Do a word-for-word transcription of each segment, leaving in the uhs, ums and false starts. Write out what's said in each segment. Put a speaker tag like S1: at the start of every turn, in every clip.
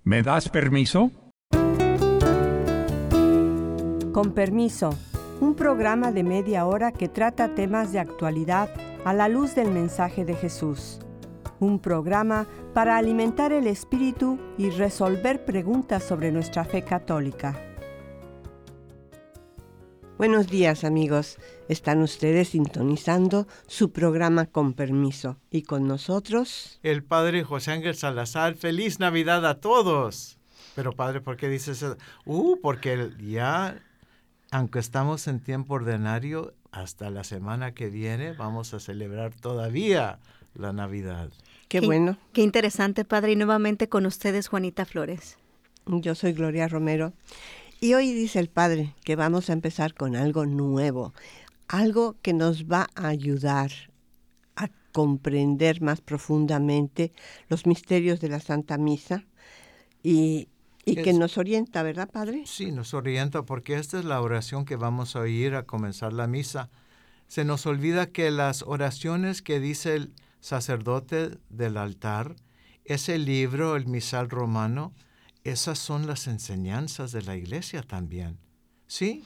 S1: ¿Me das permiso?
S2: Con permiso, un programa de media hora que trata temas de actualidad a la luz del mensaje de Jesús. Un programa para alimentar el espíritu y resolver preguntas sobre nuestra fe católica. Buenos días, amigos. Están ustedes sintonizando su programa Con Permiso. Y con nosotros,
S3: el Padre José Ángel Salazar. ¡Feliz Navidad a todos! Pero, Padre, ¿por qué dices eso? Uh, porque ya, aunque estamos en tiempo ordinario, hasta la semana que viene vamos a celebrar todavía la Navidad.
S2: Qué,
S4: qué
S2: bueno.
S4: Qué interesante, Padre. Y nuevamente con ustedes, Juanita Flores.
S2: Yo soy Gloria Romero. Y hoy dice el Padre que vamos a empezar con algo nuevo, algo que nos va a ayudar a comprender más profundamente los misterios de la Santa Misa y, y que
S3: Es,
S2: nos orienta, ¿verdad, Padre?
S3: Sí, nos orienta porque esta es la oración que vamos a oír a comenzar la misa. Se nos olvida que las oraciones que dice el sacerdote del altar, ese libro, el misal romano, esas son las enseñanzas de la Iglesia también, ¿sí?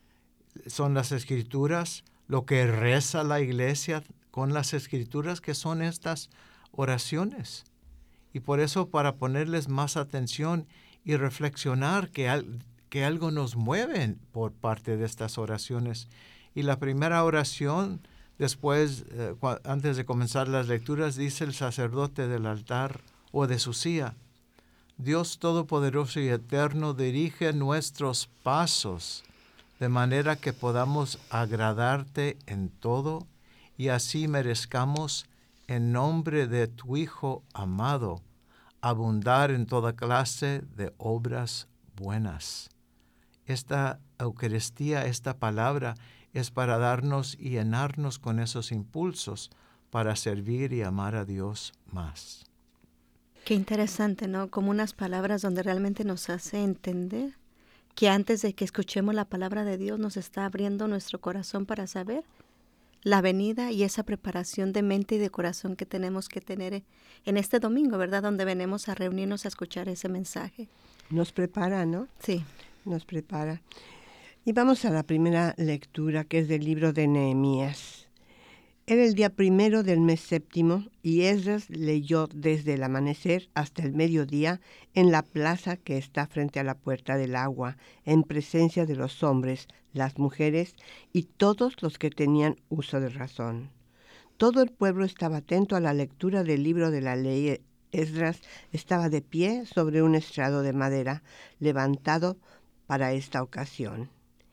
S3: Son las Escrituras, lo que reza la Iglesia con las Escrituras, que son estas oraciones. Y por eso, para ponerles más atención y reflexionar que, al, que algo nos mueve por parte de estas oraciones. Y la primera oración, después, eh, antes de comenzar las lecturas, dice el sacerdote del altar o de su silla: Dios Todopoderoso y Eterno, dirige nuestros pasos de manera que podamos agradarte en todo y así merezcamos, en nombre de tu Hijo amado, abundar en toda clase de obras buenas. Esta Eucaristía, esta palabra, es para darnos y llenarnos con esos impulsos para servir y amar a Dios más.
S4: Qué interesante, ¿no? Como unas palabras donde realmente nos hace entender que antes de que escuchemos la palabra de Dios nos está abriendo nuestro corazón para saber la venida y esa preparación de mente y de corazón que tenemos que tener en este domingo, ¿verdad? Donde venimos a reunirnos a escuchar ese mensaje.
S2: Nos prepara, ¿no?
S4: Sí.
S2: Nos prepara. Y vamos a la primera lectura, que es del libro de Nehemías. Era el día primero del mes séptimo y Esdras leyó desde el amanecer hasta el mediodía en la plaza que está frente a la puerta del agua, en presencia de los hombres, las mujeres y todos los que tenían uso de razón. Todo el pueblo estaba atento a la lectura del libro de la ley. Esdras estaba de pie sobre un estrado de madera, levantado para esta ocasión.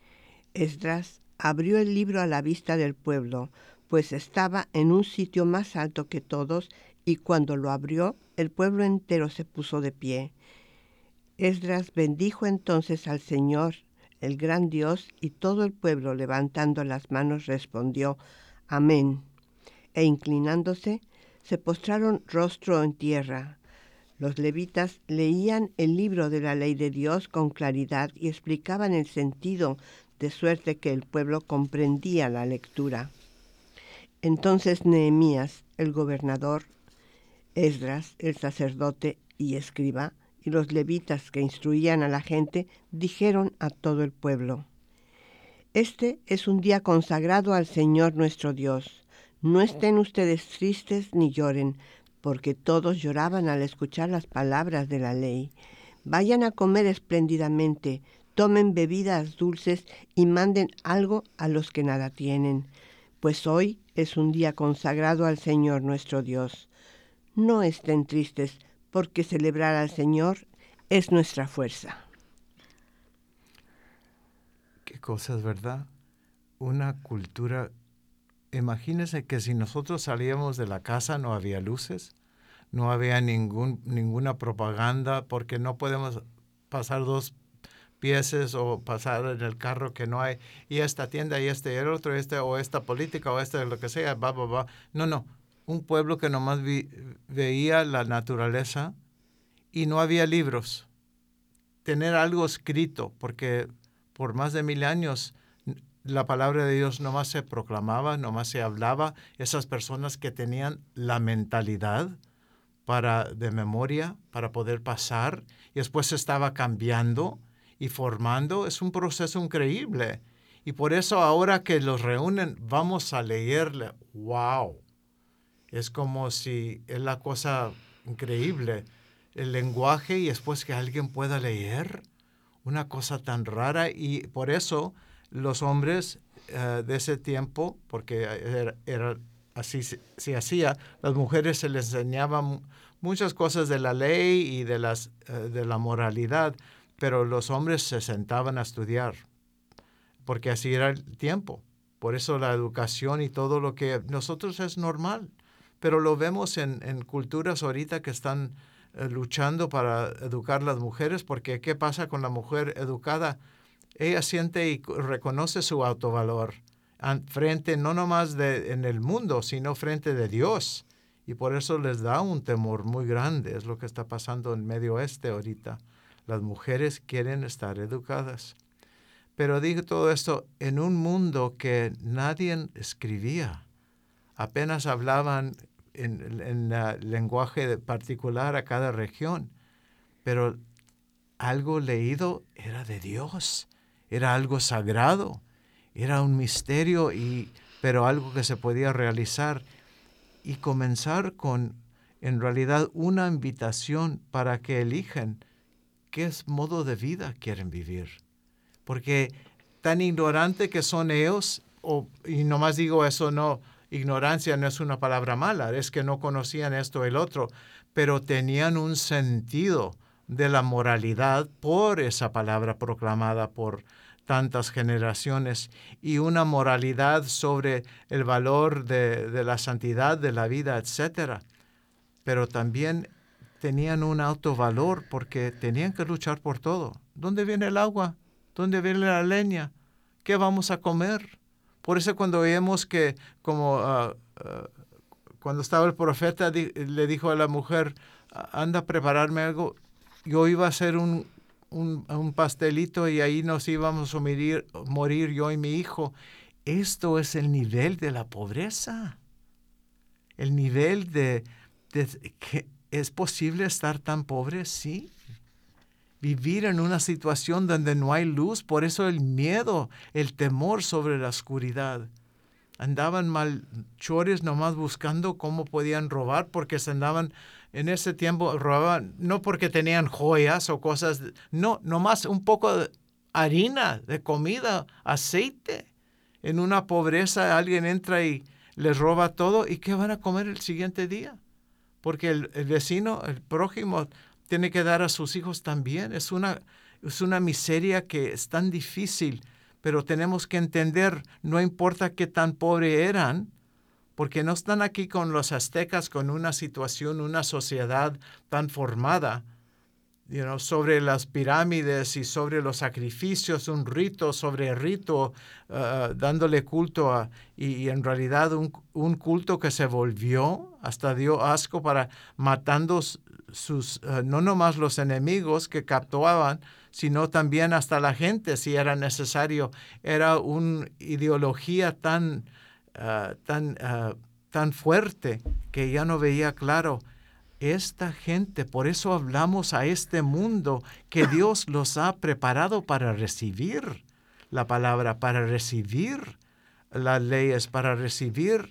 S2: Esdras abrió el libro a la vista del pueblo, pues estaba en un sitio más alto que todos, y cuando lo abrió, el pueblo entero se puso de pie. Esdras bendijo entonces al Señor, el gran Dios, y todo el pueblo, levantando las manos, respondió: Amén. E inclinándose, se postraron rostro en tierra. Los levitas leían el libro de la ley de Dios con claridad y explicaban el sentido, de suerte que el pueblo comprendía la lectura. Entonces Nehemías, el gobernador, Esdras, el sacerdote y escriba, y los levitas que instruían a la gente, dijeron a todo el pueblo: Este es un día consagrado al Señor nuestro Dios. No estén ustedes tristes ni lloren, porque todos lloraban al escuchar las palabras de la ley. Vayan a comer espléndidamente, tomen bebidas dulces y manden algo a los que nada tienen, pues hoy es un día consagrado al Señor nuestro Dios. No estén tristes, porque celebrar al Señor es nuestra fuerza.
S3: Qué cosas, ¿verdad? Una cultura. Imagínense que si nosotros salíamos de la casa no había luces, no había ningún, ninguna propaganda, porque no podemos pasar dos piezas o pasar en el carro que no hay, y esta tienda, y este, y el otro, este, o esta política, o este, lo que sea, va, va, va. No, no. Un pueblo que nomás vi, veía la naturaleza y no había libros. Tener algo escrito, porque por más de mil años la palabra de Dios nomás se proclamaba, nomás se hablaba. Esas personas que tenían la mentalidad para, de memoria para poder pasar y después se estaba cambiando y formando. Es un proceso increíble. Y por eso ahora que los reúnen, vamos a leerle. ¡Wow! Es como si es la cosa increíble. El lenguaje y después que alguien pueda leer. Una cosa tan rara. Y por eso los hombres uh, de ese tiempo, porque era, era así se, se hacía, las mujeres se les enseñaban muchas cosas de la ley y de, las, uh, de la moralidad, pero los hombres se sentaban a estudiar, porque así era el tiempo. Por eso la educación y todo lo que nosotros es normal, pero lo vemos en, en culturas ahorita que están eh, luchando para educar a las mujeres, porque ¿qué pasa con la mujer educada? Ella siente y reconoce su autovalor frente, no nomás de, en el mundo, sino frente de Dios. Y por eso les da un temor muy grande. Es lo que está pasando en Medio Oeste ahorita. Las mujeres quieren estar educadas. Pero digo todo esto en un mundo que nadie escribía. Apenas hablaban en, en uh, lenguaje particular a cada región. Pero algo leído era de Dios. Era algo sagrado. Era un misterio, y, pero algo que se podía realizar. Y comenzar con, en realidad, una invitación para que elijan qué modo de vida quieren vivir. Porque tan ignorante que son ellos, o, y nomás digo eso, no, ignorancia no es una palabra mala, es que no conocían esto o el otro, pero tenían un sentido de la moralidad por esa palabra proclamada por tantas generaciones, y una moralidad sobre el valor de, de la santidad, de la vida, etcétera. Pero también tenían un alto valor porque tenían que luchar por todo. ¿Dónde viene el agua? ¿Dónde viene la leña? ¿Qué vamos a comer? Por eso cuando vemos que, como uh, uh, cuando estaba el profeta, di, le dijo a la mujer, anda a prepararme algo, yo iba a hacer un, un, un pastelito y ahí nos íbamos a morir, morir yo y mi hijo. Esto es el nivel de la pobreza. El nivel de, de que es posible estar tan pobre, sí. Vivir en una situación donde no hay luz, por eso el miedo, el temor sobre la oscuridad. Andaban malhechores nomás buscando cómo podían robar, porque se andaban, en ese tiempo robaban, no porque tenían joyas o cosas, no, nomás un poco de harina, de comida, aceite. En una pobreza alguien entra y les roba todo, ¿y qué van a comer el siguiente día? Porque el, el vecino, el prójimo, tiene que dar a sus hijos también. Es una, es una miseria que es tan difícil, pero tenemos que entender, no importa qué tan pobres eran, porque no están aquí con los aztecas, con una situación, una sociedad tan formada, you know, sobre las pirámides y sobre los sacrificios, un rito sobre rito, uh, dándole culto a, y, y en realidad un, un culto que se volvió, hasta dio asco para matando sus, uh, no nomás los enemigos que capturaban, sino también hasta la gente si era necesario. Era una ideología tan, uh, tan, uh, tan fuerte que ya no veía claro. Esta gente, por eso hablamos a este mundo, que Dios los ha preparado para recibir la palabra, para recibir las leyes, para recibir,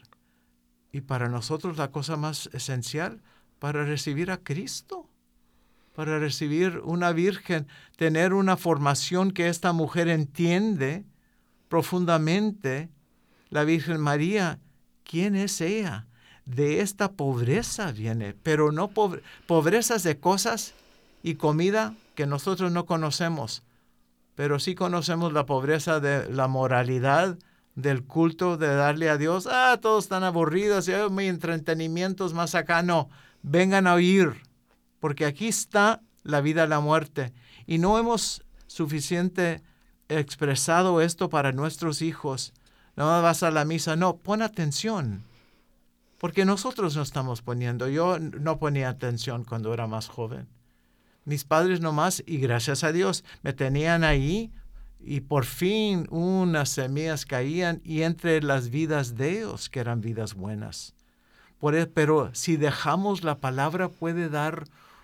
S3: y para nosotros la cosa más esencial, para recibir a Cristo, para recibir una virgen, tener una formación que esta mujer entiende profundamente. La Virgen María, ¿quién es ella? De esta pobreza viene, pero no pobre, pobrezas de cosas y comida que nosotros no conocemos, pero sí conocemos la pobreza de la moralidad, del culto, de darle a Dios. Ah, todos están aburridos, y mi entretenimiento es más acá. No, vengan a oír, porque aquí está la vida y la muerte. Y no hemos suficiente expresado esto para nuestros hijos. No vas a la misa, no, pon atención. Porque nosotros no estamos poniendo. Yo no ponía atención cuando era más joven. Mis padres nomás, y gracias a Dios, me tenían ahí, y por fin unas semillas caían, y entre las vidas de ellos, que eran vidas buenas. Por eso, pero si dejamos la palabra puede dar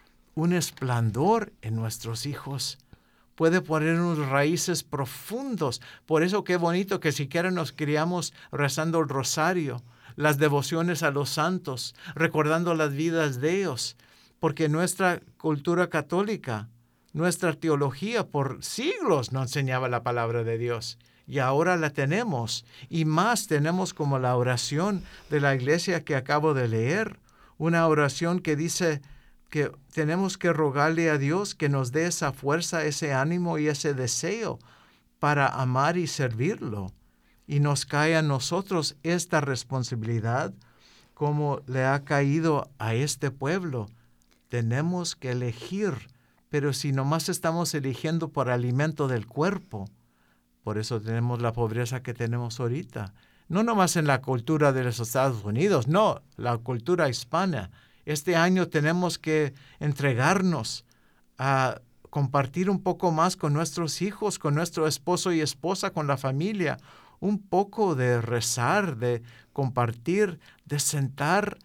S3: un esplendor en nuestros hijos. Puede poner unos raíces profundos. Por eso qué bonito que siquiera nos criamos rezando el rosario, las devociones a los santos, recordando las vidas de ellos. Porque nuestra cultura católica, nuestra teología por siglos no enseñaba la palabra de Dios. Y ahora la tenemos. Y más tenemos como la oración de la iglesia que acabo de leer. Una oración que dice que tenemos que rogarle a Dios que nos dé esa fuerza, ese ánimo y ese deseo para amar y servirlo. Y nos cae a nosotros esta responsabilidad como le ha caído a este pueblo. Tenemos que elegir, pero si nomás estamos eligiendo por alimento del cuerpo, por eso tenemos la pobreza que tenemos ahorita. No nomás en la cultura de los Estados Unidos, no, la cultura hispana. Este año tenemos que entregarnos a compartir un poco más con nuestros hijos, con nuestro esposo y esposa, con la familia. Un poco de rezar, de compartir, de sentar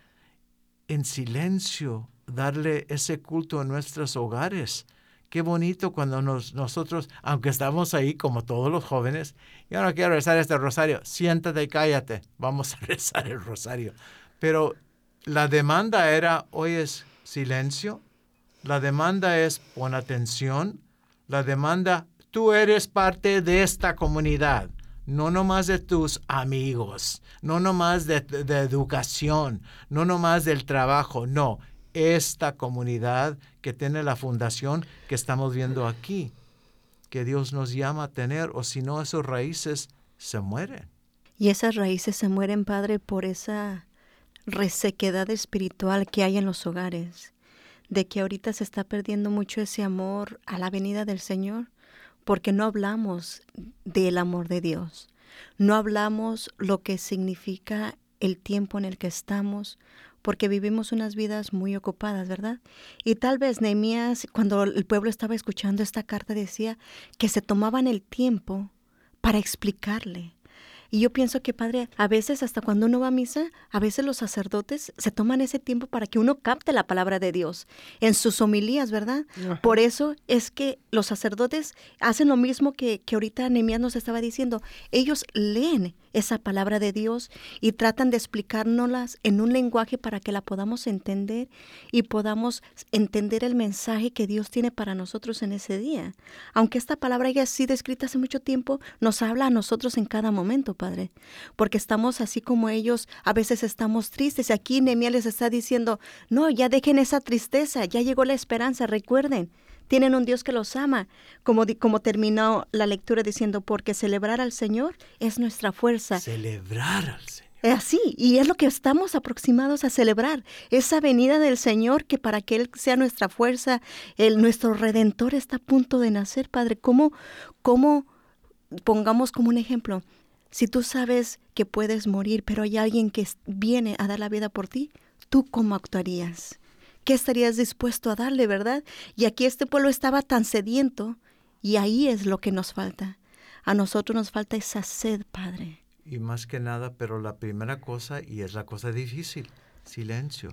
S3: en silencio, darle ese culto en nuestros hogares. Qué bonito cuando nos, nosotros, aunque estamos ahí como todos los jóvenes, yo no quiero rezar este rosario, siéntate y cállate, vamos a rezar el rosario. Pero la demanda era, hoy es silencio, la demanda es pon atención, la demanda, tú eres parte de esta comunidad, no nomás de tus amigos, no nomás de, de, de educación, no nomás del trabajo, no, esta comunidad que tiene la fundación que estamos viendo aquí, que Dios nos llama a tener, o si no, esas raíces se mueren.
S4: Y esas raíces se mueren, Padre, por esa resequedad espiritual que hay en los hogares, de que ahorita se está perdiendo mucho ese amor a la venida del Señor, porque no hablamos del amor de Dios, no hablamos lo que significa el tiempo en el que estamos, porque vivimos unas vidas muy ocupadas, ¿verdad? Y tal vez Nehemías, cuando el pueblo estaba escuchando esta carta, decía que se tomaban el tiempo para explicarle. Y yo pienso que, Padre, a veces hasta cuando uno va a misa, a veces los sacerdotes se toman ese tiempo para que uno capte la palabra de Dios en sus homilías, ¿verdad? Ajá. Por eso es que los sacerdotes hacen lo mismo que, que ahorita Nehemías nos estaba diciendo. Ellos leen esa palabra de Dios y tratan de explicárnoslas en un lenguaje para que la podamos entender y podamos entender el mensaje que Dios tiene para nosotros en ese día. Aunque esta palabra haya sido escrita hace mucho tiempo, nos habla a nosotros en cada momento, Padre, porque estamos así como ellos, a veces estamos tristes. Aquí Nehemías les está diciendo, no, ya dejen esa tristeza, ya llegó la esperanza, recuerden. Tienen un Dios que los ama, como, como terminó la lectura diciendo, porque celebrar al Señor es nuestra fuerza.
S3: Celebrar al Señor.
S4: Es así, y es lo que estamos aproximados a celebrar, esa venida del Señor, que para que Él sea nuestra fuerza, el, nuestro Redentor está a punto de nacer, Padre. ¿Cómo, cómo, pongamos como un ejemplo, si tú sabes que puedes morir, pero hay alguien que viene a dar la vida por ti, ¿tú cómo actuarías? ¿Qué estarías dispuesto a darle, verdad? Y aquí este pueblo estaba tan sediento, y ahí es lo que nos falta. A nosotros nos falta esa sed, Padre.
S3: Y más que nada, pero la primera cosa, y es la cosa difícil, silencio.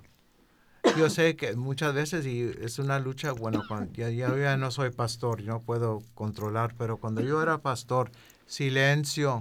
S3: Yo sé que muchas veces, y es una lucha, bueno, cuando, ya, ya, ya no soy pastor, no puedo controlar, pero cuando yo era pastor, silencio,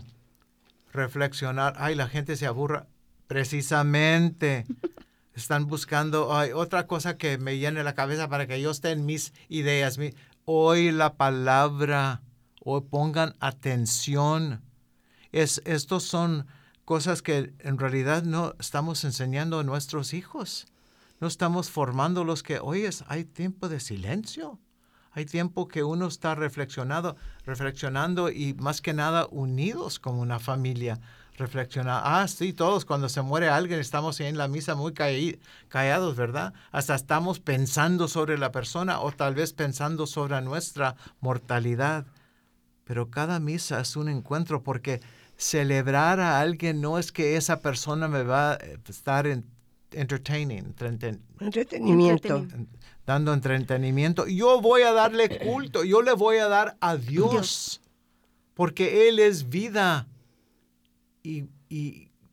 S3: reflexionar, ay, la gente se aburra, precisamente. Están buscando ay, otra cosa que me llene la cabeza para que yo esté en mis ideas. Mi, hoy la palabra, hoy pongan atención. Es, estos son cosas que en realidad no estamos enseñando a nuestros hijos. No estamos formándolos que, oye, hay tiempo de silencio. Hay tiempo que uno está reflexionado, reflexionando y más que nada unidos como una familia. Reflexionar, ah, sí, todos cuando se muere alguien estamos en la misa muy caí, callados, ¿verdad? Hasta estamos pensando sobre la persona o tal vez pensando sobre nuestra mortalidad. Pero cada misa es un encuentro porque celebrar a alguien no es que esa persona me va a estar en, entertaining, entreten,
S2: entretenimiento,
S3: dando entretenimiento. Yo voy a darle culto, yo le voy a dar a Dios, Dios. Porque Él es vida. Y, y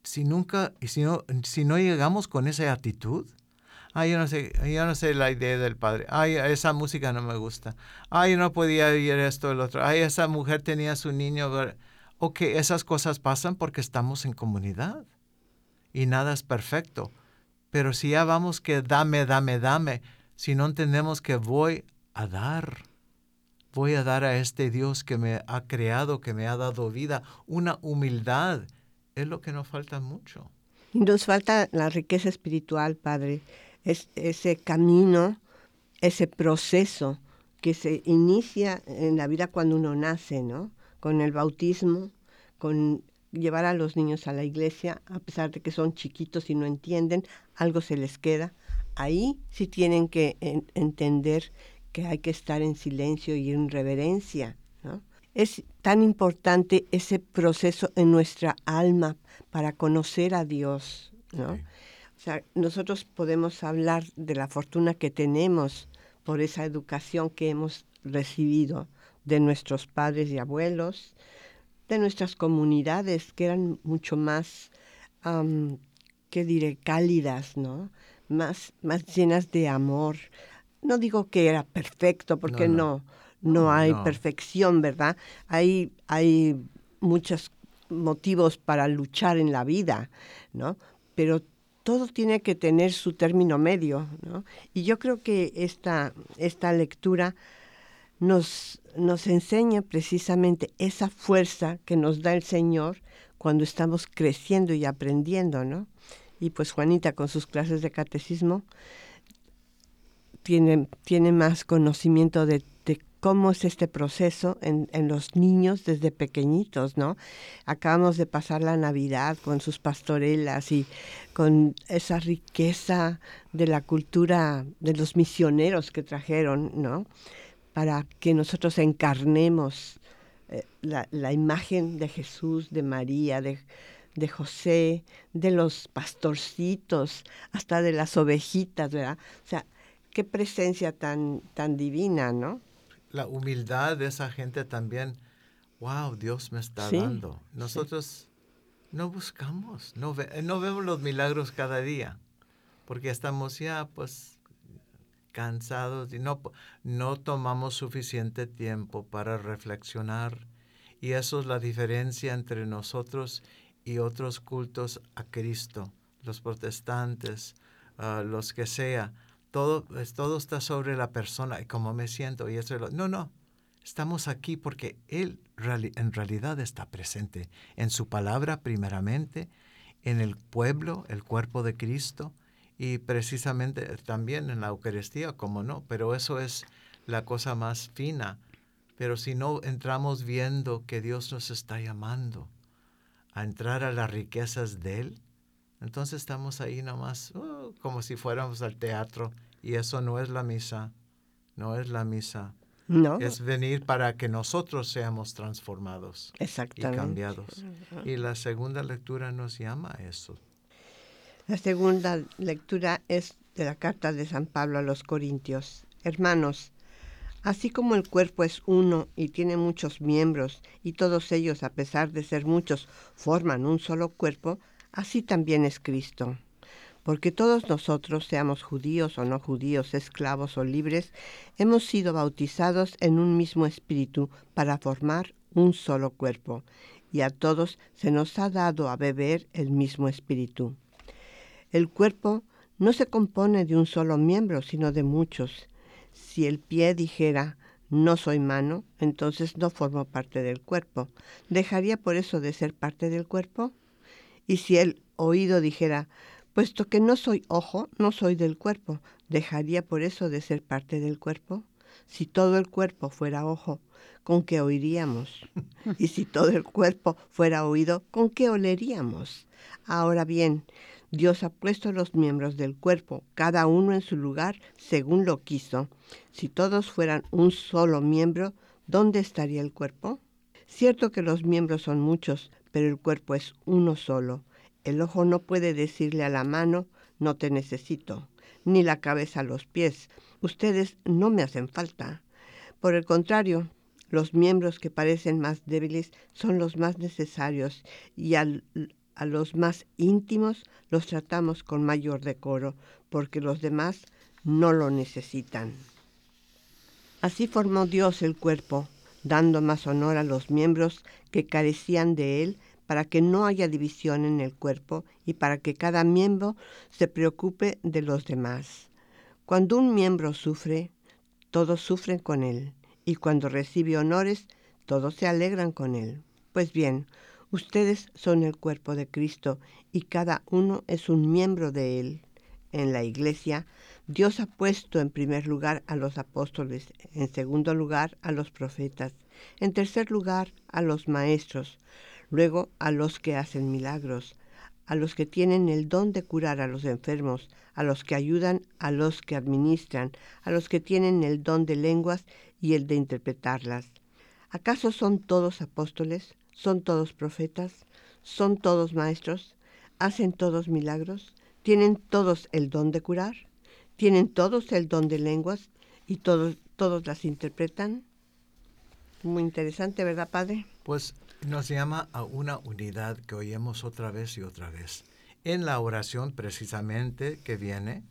S3: si nunca, y si no, si no llegamos con esa actitud, ay, yo no sé, yo no sé la idea del padre, ay, esa música no me gusta, ay, no podía oír esto, el otro, ay, esa mujer tenía su niño. Ok, esas cosas pasan porque estamos en comunidad y nada es perfecto. Pero si ya vamos que dame, dame, dame, si no entendemos que voy a dar, voy a dar a este Dios que me ha creado, que me ha dado vida, una humildad, es lo que nos falta mucho.
S2: Y nos falta la riqueza espiritual, Padre, es ese camino, ese proceso que se inicia en la vida cuando uno nace, ¿no? Con el bautismo, con llevar a los niños a la iglesia, a pesar de que son chiquitos y no entienden, algo se les queda. Ahí sí tienen que en, entender que hay que estar en silencio y en reverencia, ¿no? Es tan importante ese proceso en nuestra alma para conocer a Dios, ¿no?
S3: Sí.
S2: O sea, nosotros podemos hablar de la fortuna que tenemos por esa educación que hemos recibido de nuestros padres y abuelos, de nuestras comunidades, que eran mucho más, um, ¿qué diré?, cálidas, ¿no? Más, más llenas de amor. No digo que era perfecto, porque no, no, no, no hay no. perfección, ¿verdad? Hay, hay muchos motivos para luchar en la vida, ¿no? Pero todo tiene que tener su término medio, ¿no? Y yo creo que esta, esta lectura nos, nos enseña precisamente esa fuerza que nos da el Señor cuando estamos creciendo y aprendiendo, ¿no? Y pues Juanita con sus clases de catecismo tiene, tiene más conocimiento de, de cómo es este proceso en, en los niños desde pequeñitos, ¿no? Acabamos de pasar la Navidad con sus pastorelas y con esa riqueza de la cultura de los misioneros que trajeron, ¿no? Para que nosotros encarnemos eh, la, la imagen de Jesús, de María, de, de José, de los pastorcitos, hasta de las ovejitas, ¿verdad? O sea, qué presencia tan, tan divina, ¿no?
S3: La humildad de esa gente también, wow, Dios me está
S2: sí,
S3: dando. Nosotros sí. no buscamos, no, ve, no vemos los milagros cada día, porque estamos ya, pues, cansados y no, no tomamos suficiente tiempo para reflexionar. Y eso es la diferencia entre nosotros y otros cultos a Cristo, los protestantes, uh, los que sea. Todo, todo está sobre la persona y cómo me siento. Y eso, no, no. Estamos aquí porque Él en realidad está presente en su palabra primeramente, en el pueblo, el cuerpo de Cristo, y precisamente también en la Eucaristía, como no, pero eso es la cosa más fina. Pero si no entramos viendo que Dios nos está llamando a entrar a las riquezas de Él, entonces estamos ahí nomás uh, como si fuéramos al teatro, y eso no es la misa, no es la misa.
S2: No.
S3: Es venir para que nosotros seamos transformados y cambiados. Y la segunda lectura nos llama a eso.
S2: La segunda lectura es de la carta de San Pablo a los Corintios. Hermanos, así como el cuerpo es uno y tiene muchos miembros, y todos ellos, a pesar de ser muchos, forman un solo cuerpo, así también es Cristo. Porque todos nosotros, seamos judíos o no judíos, esclavos o libres, hemos sido bautizados en un mismo espíritu para formar un solo cuerpo, y a todos se nos ha dado a beber el mismo espíritu. El cuerpo no se compone de un solo miembro, sino de muchos. Si el pie dijera, no soy mano, entonces no formo parte del cuerpo. ¿Dejaría por eso de ser parte del cuerpo? Y si el oído dijera, puesto que no soy ojo, no soy del cuerpo, ¿dejaría por eso de ser parte del cuerpo? Si todo el cuerpo fuera ojo, ¿con qué oiríamos? Y si todo el cuerpo fuera oído, ¿con qué oleríamos? Ahora bien, Dios ha puesto los miembros del cuerpo, cada uno en su lugar, según lo quiso. Si todos fueran un solo miembro, ¿dónde estaría el cuerpo? Cierto que los miembros son muchos, pero el cuerpo es uno solo. El ojo no puede decirle a la mano, no te necesito, ni la cabeza a los pies, ustedes no me hacen falta. Por el contrario, los miembros que parecen más débiles son los más necesarios, y al a los más íntimos los tratamos con mayor decoro, porque los demás no lo necesitan. Así formó Dios el cuerpo, dando más honor a los miembros que carecían de él, para que no haya división en el cuerpo y para que cada miembro se preocupe de los demás. Cuando un miembro sufre, todos sufren con él, y cuando recibe honores, todos se alegran con él. Pues bien, ustedes son el cuerpo de Cristo y cada uno es un miembro de él. En la Iglesia, Dios ha puesto en primer lugar a los apóstoles, en segundo lugar a los profetas, en tercer lugar a los maestros, luego a los que hacen milagros, a los que tienen el don de curar a los enfermos, a los que ayudan, a los que administran, a los que tienen el don de lenguas y el de interpretarlas. ¿Acaso son todos apóstoles? ¿Son todos profetas? ¿Son todos maestros? ¿Hacen todos milagros? ¿Tienen todos el don de curar? ¿Tienen todos el don de lenguas y todos, todos las interpretan? Muy interesante, ¿verdad, Padre?
S3: Pues nos llama a una unidad que oímos otra vez y otra vez. En la oración precisamente que viene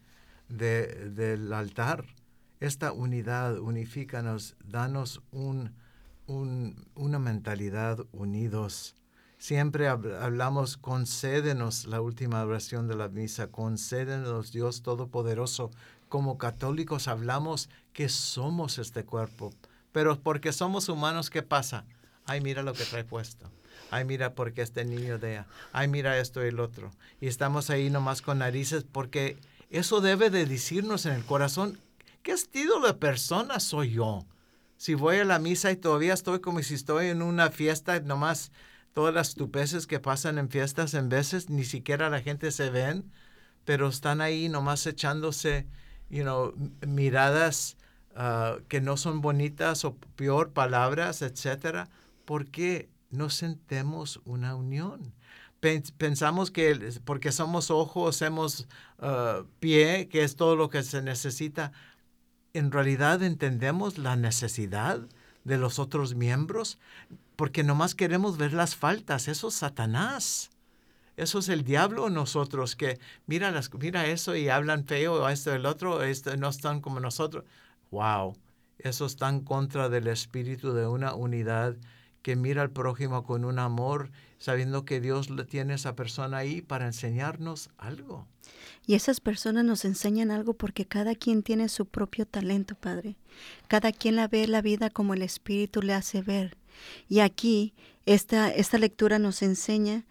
S3: de, del altar, esta unidad, unifícanos, danos un, un, una mentalidad unidos. Siempre hablamos, concédenos, la última oración de la misa, concédenos Dios Todopoderoso. Como católicos hablamos que somos este cuerpo, pero porque somos humanos, ¿qué pasa? Ay, mira lo que trae puesto. Ay, mira porque este niño de... Ay, mira esto y el otro. Y estamos ahí nomás con narices porque eso debe de decirnos en el corazón, ¿qué estilo de persona soy yo? Si voy a la misa y todavía estoy como si estoy en una fiesta, nomás todas las estupideces que pasan en fiestas en veces, ni siquiera la gente se ven, pero están ahí nomás echándose, you know, miradas uh, que no son bonitas o peor, palabras, etcétera. ¿Por qué no sentemos una unión? Pensamos que porque somos ojos, somos uh, pie, que es todo lo que se necesita. ¿En realidad entendemos la necesidad de los otros miembros? Porque nomás queremos ver las faltas. Eso es Satanás. Eso es el diablo en nosotros, que mira, las, mira eso y hablan feo, o esto, el otro, esto, no están como nosotros. ¡Wow! Eso está en contra del espíritu de una unidad que mira al prójimo con un amor, sabiendo que Dios le tiene a esa persona ahí para enseñarnos algo.
S4: Y esas personas nos enseñan algo porque cada quien tiene su propio talento, Padre. Cada quien la ve la vida como el Espíritu le hace ver. Y aquí esta, esta lectura nos enseña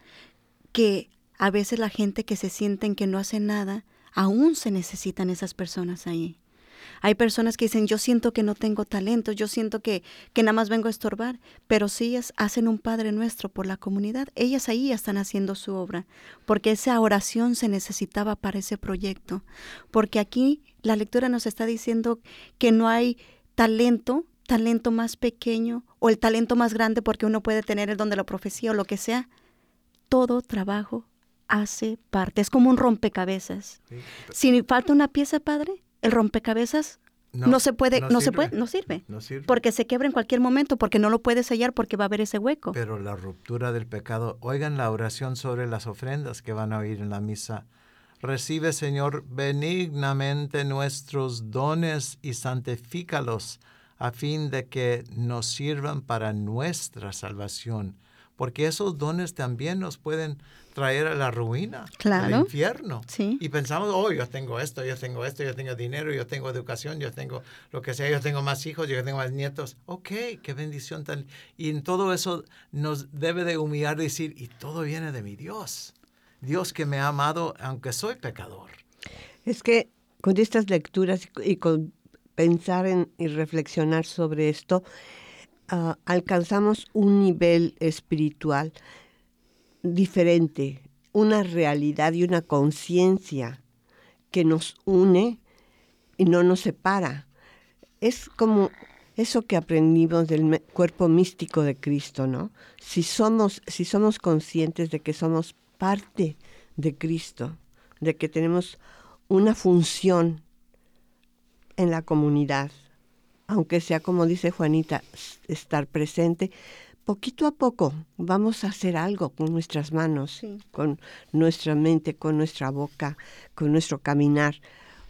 S4: que a veces la gente que se sienten que no hace nada, aún se necesitan esas personas ahí. Hay personas que dicen, yo siento que no tengo talento, yo siento que, que nada más vengo a estorbar, pero si ellas hacen un Padre Nuestro por la comunidad, ellas ahí están haciendo su obra, porque esa oración se necesitaba para ese proyecto, porque aquí la lectura nos está diciendo que no hay talento, talento más pequeño o el talento más grande porque uno puede tener el don de la profecía o lo que sea. Todo trabajo hace parte, es como un rompecabezas. Sí. Si falta una pieza, Padre, el rompecabezas no, no se puede, no, no se puede, no sirve,
S3: no sirve,
S4: porque se quiebra en cualquier momento, porque no lo puede sellar, porque va a haber ese hueco.
S3: Pero la ruptura del pecado, oigan la oración sobre las ofrendas que van a oír en la misa. Recibe, Señor, benignamente nuestros dones y santifícalos a fin de que nos sirvan para nuestra salvación, porque esos dones también nos pueden traer a la ruina,
S4: claro,
S3: al infierno.
S4: Sí.
S3: Y pensamos, oh, yo tengo esto, yo tengo esto, yo tengo dinero, yo tengo educación, yo tengo lo que sea, yo tengo más hijos, yo tengo más nietos. Ok, qué bendición tan... Y en todo eso nos debe de humillar decir, y todo viene de mi Dios. Dios que me ha amado, aunque soy pecador.
S2: Es que con estas lecturas y con pensar en, y reflexionar sobre esto, uh, alcanzamos un nivel espiritual diferente, una realidad y una conciencia que nos une y no nos separa. Es como eso que aprendimos del cuerpo místico de Cristo, ¿no? Si somos, si somos conscientes de que somos parte de Cristo, de que tenemos una función en la comunidad, aunque sea, como dice Juanita, estar presente, poquito a poco vamos a hacer algo con nuestras manos,
S4: Sí.
S2: con nuestra mente, con nuestra boca, con nuestro caminar.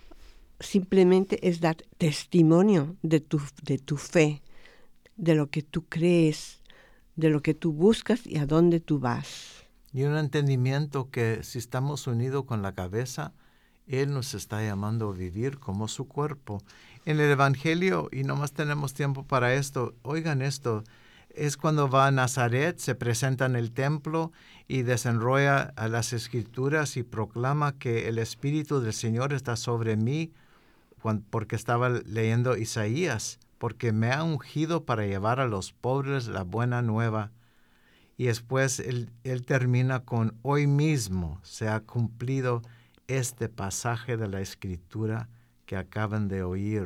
S2: Simplemente es dar testimonio de tu, de tu fe, de lo que tú crees, de lo que tú buscas y a dónde tú vas.
S3: Y un entendimiento que si estamos unidos con la cabeza, Él nos está llamando a vivir como su cuerpo. En el Evangelio, y nomás tenemos tiempo para esto, oigan esto, es cuando va a Nazaret, se presenta en el templo y desenrolla a las Escrituras y proclama que el Espíritu del Señor está sobre mí, porque estaba leyendo Isaías, porque me ha ungido para llevar a los pobres la buena nueva. Y después él, él termina con, hoy mismo se ha cumplido este pasaje de la Escritura que acaban de oír.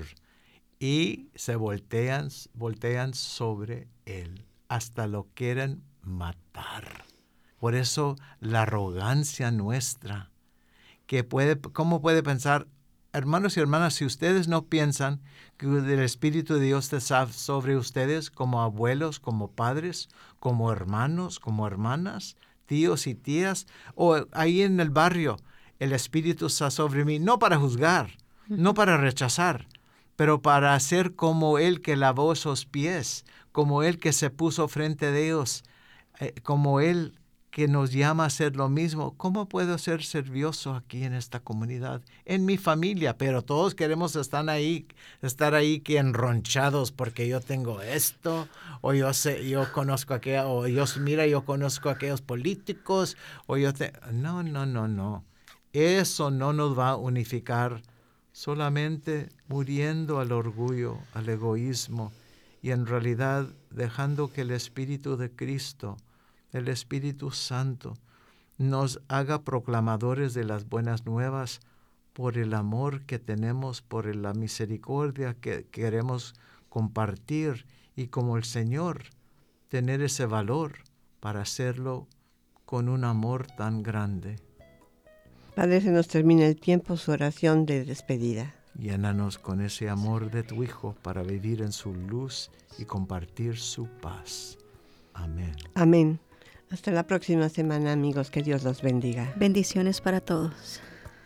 S3: Y se voltean, voltean sobre él, hasta lo quieren matar. Por eso la arrogancia nuestra, que puede, ¿cómo puede pensar? Hermanos y hermanas, si ustedes no piensan que el Espíritu de Dios está sobre ustedes como abuelos, como padres, como hermanos, como hermanas, tíos y tías, o ahí en el barrio, el Espíritu está sobre mí, no para juzgar, no para rechazar, pero para ser como Él que lavó esos pies, como Él que se puso frente a Dios, eh, como Él que nos llama a hacer lo mismo. ¿Cómo puedo ser servioso aquí en esta comunidad, en mi familia? Pero todos queremos estar ahí, estar ahí que enronchados porque yo tengo esto, o yo sé, yo conozco aquello, o yo mira, yo conozco a aquellos políticos, o yo te... No, no, no, no. Eso no nos va a unificar, solamente muriendo al orgullo, al egoísmo, y en realidad dejando que el Espíritu de Cristo, el Espíritu Santo, nos haga proclamadores de las buenas nuevas por el amor que tenemos, por la misericordia que queremos compartir, y como el Señor, tener ese valor para hacerlo con un amor tan grande.
S2: Padre, se nos termina el tiempo, su oración de despedida.
S3: Llénanos con ese amor de tu Hijo para vivir en su luz y compartir su paz. Amén.
S2: Amén. Hasta la próxima semana, amigos. Que Dios los bendiga.
S4: Bendiciones para todos.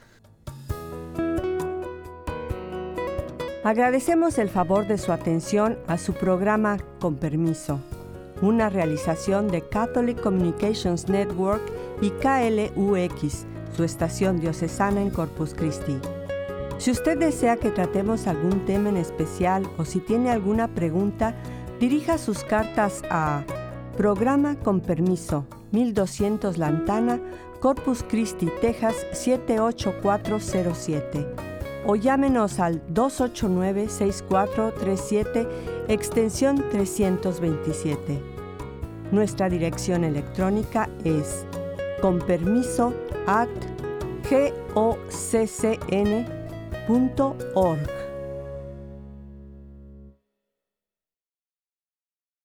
S2: Agradecemos el favor de su atención a su programa Con Permiso, una realización de Catholic Communications Network y K L U X, su estación diocesana en Corpus Christi. Si usted desea que tratemos algún tema en especial o si tiene alguna pregunta, dirija sus cartas a Programa Con Permiso, mil doscientos Lantana, Corpus Christi, Texas siete ocho cuatro cero siete, o llámenos al dos ocho nueve, seis cuatro tres siete, extensión trescientos veintisiete. Nuestra dirección electrónica es conpermiso arroba goccn punto org.